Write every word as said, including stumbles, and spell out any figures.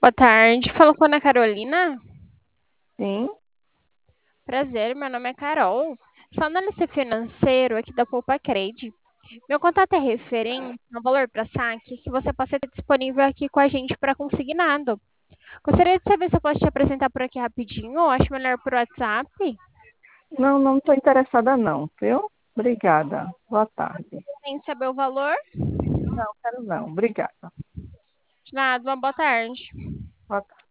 Boa tarde. Fala com a Ana Carolina. Sim, Prazer, meu nome é Carol. Sou analista financeiro aqui da Poupa Cred. Meu contato é referente ao valor para saque que você possa ter disponível aqui com a gente para consignado. Gostaria de saber se eu posso te apresentar por aqui rapidinho, ou acho melhor por WhatsApp. não, não estou interessada não, viu? Obrigada. Boa tarde. Sem saber o valor? Não, quero não. Obrigada. De nada, uma boa tarde. Boa tarde.